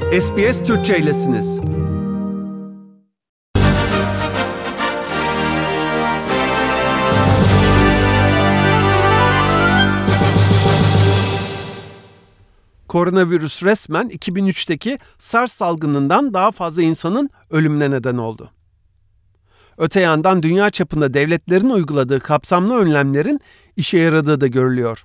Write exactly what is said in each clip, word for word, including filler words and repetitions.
S B S Türkçe'ylesiniz. Koronavirüs resmen iki bin üçteki SARS salgınından daha fazla insanın ölümüne neden oldu. Öte yandan dünya çapında devletlerin uyguladığı kapsamlı önlemlerin işe yaradığı da görülüyor.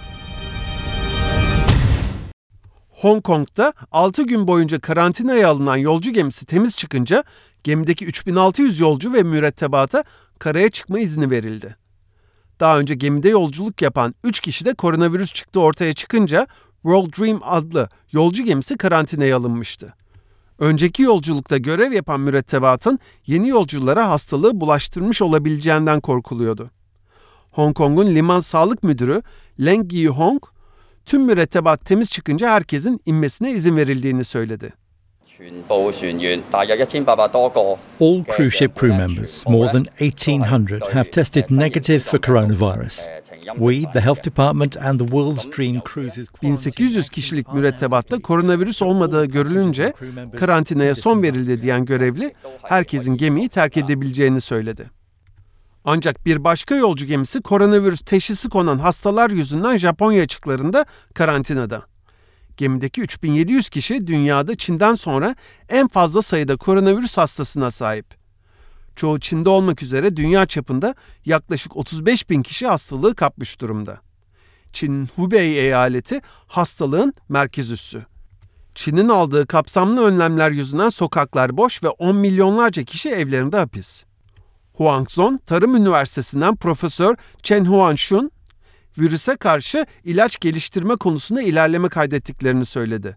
Hong Kong'da altı gün boyunca karantinaya alınan yolcu gemisi temiz çıkınca gemideki üç bin altı yüz yolcu ve mürettebata karaya çıkma izni verildi. Daha önce gemide yolculuk yapan üç kişi de koronavirüs çıktığı ortaya çıkınca World Dream adlı yolcu gemisi karantinaya alınmıştı. Önceki yolculukta görev yapan mürettebatın yeni yolculara hastalığı bulaştırmış olabileceğinden korkuluyordu. Hong Kong'un liman sağlık müdürü Leng Yi-hong, tüm mürettebat temiz çıkınca herkesin inmesine izin verildiğini söyledi. All cruise ship crew members, more than eighteen hundred, have tested negative for coronavirus. We, the Health Department and the World's Dream Cruises... bin sekiz yüz kişilik mürettebatta koronavirüs olmadığı görülünce karantinaya son verildi diyen görevli, herkesin gemiyi terk edebileceğini söyledi. Ancak bir başka yolcu gemisi koronavirüs teşhisi konan hastalar yüzünden Japonya açıklarında karantinada. Gemideki üç bin yedi yüz kişi dünyada Çin'den sonra en fazla sayıda koronavirüs hastasına sahip. Çoğu Çin'de olmak üzere dünya çapında yaklaşık otuz beş bin kişi hastalığı kapmış durumda. Çin'in Hubei eyaleti hastalığın merkez üssü. Çin'in aldığı kapsamlı önlemler yüzünden sokaklar boş ve on milyonlarca kişi evlerinde hapis. Huangzhou Tarım Üniversitesi'nden Profesör Chen Huanshun, virüse karşı ilaç geliştirme konusunda ilerleme kaydettiklerini söyledi.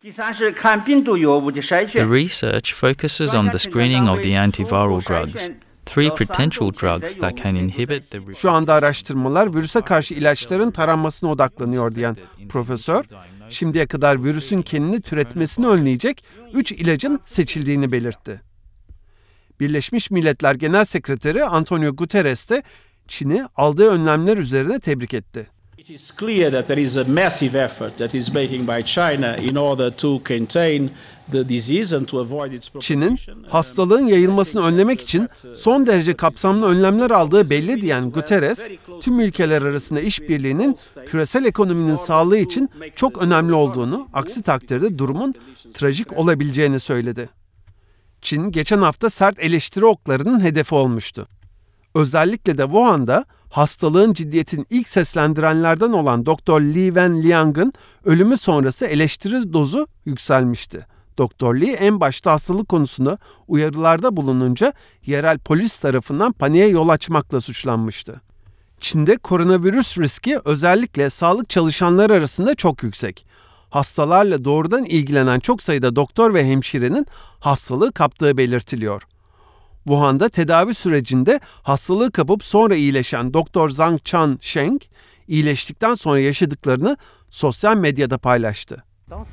The research focuses on the screening of the antiviral drugs, three potential drugs that can inhibit the... Şu anda araştırmalar virüse karşı ilaçların taranmasına odaklanıyor diyen profesör, şimdiye kadar virüsün kendini türetmesini önleyecek üç ilacın seçildiğini belirtti. Birleşmiş Milletler Genel Sekreteri Antonio Guterres de Çin'i aldığı önlemler üzerine tebrik etti. It is clear that there is a massive effort that is making by China in order to contain the disease and to avoid its propagation. Çin'in hastalığın yayılmasını önlemek için son derece kapsamlı önlemler aldığı belli diyen Guterres, tüm ülkeler arasında işbirliğinin küresel ekonominin sağlığı için çok önemli olduğunu, aksi takdirde durumun trajik olabileceğini söyledi. Çin geçen hafta sert eleştiri oklarının hedefi olmuştu. Özellikle de Wuhan'da hastalığın ciddiyetini ilk seslendirenlerden olan Doktor Li Wenliang'ın ölümü sonrası eleştiri dozu yükselmişti. Doktor Li en başta hastalık konusunda uyarılarda bulununca yerel polis tarafından paniğe yol açmakla suçlanmıştı. Çin'de koronavirüs riski özellikle sağlık çalışanları arasında çok yüksek. Hastalarla doğrudan ilgilenen çok sayıda doktor ve hemşirenin hastalığı kaptığı belirtiliyor. Wuhan'da tedavi sürecinde hastalığı kapıp sonra iyileşen Doktor Zhang Chang-sheng, iyileştikten sonra yaşadıklarını sosyal medyada paylaştı.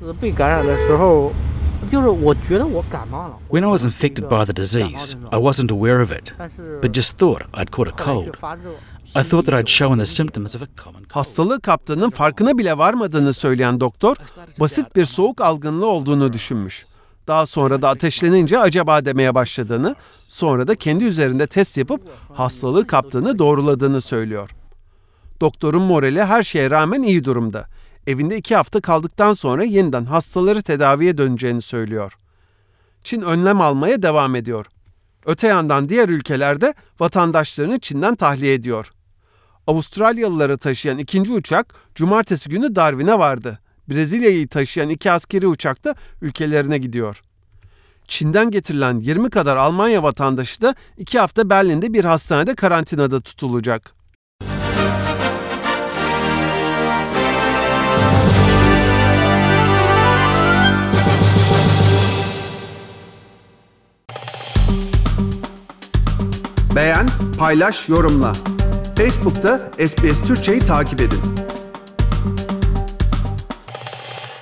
When I was infected by the disease, I wasn't aware of it, but just thought I'd caught a cold. I thought that I'd shown the symptoms of a common cold. Hastalığı kaptığının farkına bile varmadığını söyleyen doktor, basit bir soğuk algınlığı olduğunu düşünmüş. Daha sonra da ateşlenince acaba demeye başladığını, sonra da kendi üzerinde test yapıp hastalığı kaptığını doğruladığını söylüyor. Doktorun morali her şeye rağmen iyi durumda. Evinde iki hafta kaldıktan sonra yeniden hastaları tedaviye döneceğini söylüyor. Çin önlem almaya devam ediyor. Öte yandan diğer ülkelerde vatandaşlarını Çin'den tahliye ediyor. Avustralyalıları taşıyan ikinci uçak cumartesi günü Darwin'e vardı. Brezilya'yı taşıyan iki askeri uçak da ülkelerine gidiyor. Çin'den getirilen yirmi kadar Almanya vatandaşı da iki hafta Berlin'de bir hastanede karantinada tutulacak. Beğen, paylaş, yorumla. Facebook'ta S B S Türkçe'yi takip edin.